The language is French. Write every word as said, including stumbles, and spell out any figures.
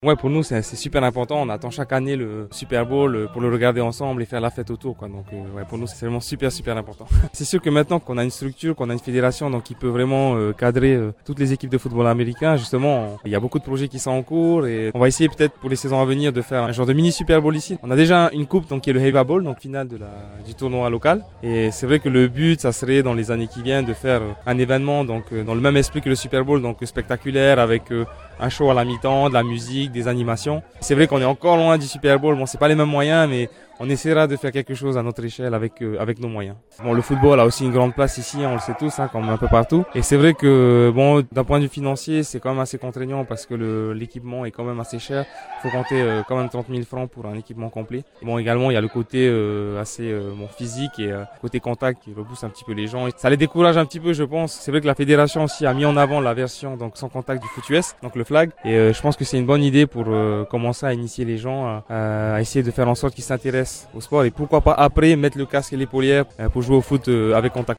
Ouais, pour nous, c'est, c'est super important. On attend chaque année le Super Bowl pour le regarder ensemble et faire la fête autour, quoi. Donc, euh, ouais, pour nous, c'est vraiment super, super important. C'est sûr que maintenant qu'on a une structure, qu'on a une fédération, donc qui peut vraiment euh, cadrer euh, toutes les équipes de football américain, justement, on, il y a beaucoup de projets qui sont en cours et on va essayer peut-être pour les saisons à venir de faire un genre de mini Super Bowl ici. On a déjà une coupe, donc qui est le Heva Bowl, donc finale de la, du tournoi local. Et c'est vrai que le but, ça serait dans les années qui viennent de faire un événement, donc euh, dans le même esprit que le Super Bowl, donc spectaculaire avec euh, un show à la mi-temps, de la musique, des animations. C'est vrai qu'on est encore loin du Super Bowl. Bon, c'est pas les mêmes moyens, mais on essaiera de faire quelque chose à notre échelle avec euh, avec nos moyens. Bon, le football a aussi une grande place ici, on le sait tous, hein, comme un peu partout. Et c'est vrai que bon, d'un point de vue financier, c'est quand même assez contraignant parce que le, l'équipement est quand même assez cher. Il faut compter euh, quand même trente mille francs pour un équipement complet. Bon, également, il y a le côté euh, assez euh, bon physique et euh, côté contact qui repousse un petit peu les gens. Et ça les décourage un petit peu, je pense. C'est vrai que la fédération aussi a mis en avant la version donc sans contact du foot U S, donc le flag. Et euh, je pense que c'est une bonne idée pour euh, commencer à initier les gens à, à essayer de faire en sorte qu'ils s'intéressent au sport et pourquoi pas après mettre le casque et l'épaulière pour jouer au foot avec contact.